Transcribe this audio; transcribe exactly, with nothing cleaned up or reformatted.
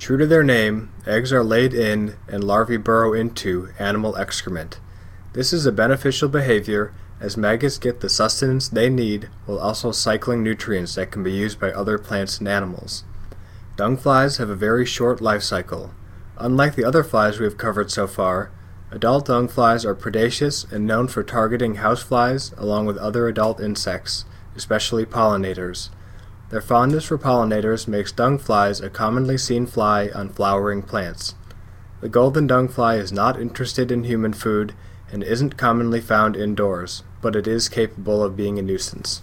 True to their name, eggs are laid in and larvae burrow into animal excrement. This is a beneficial behavior as maggots get the sustenance they need while also cycling nutrients that can be used by other plants and animals. Dung flies have a very short life cycle. Unlike the other flies we have covered so far, adult dung flies are predaceous and known for targeting houseflies along with other adult insects, especially pollinators. Their fondness for pollinators makes dung flies a commonly seen fly on flowering plants. The golden dung fly is not interested in human food and isn't commonly found indoors, but it is capable of being a nuisance.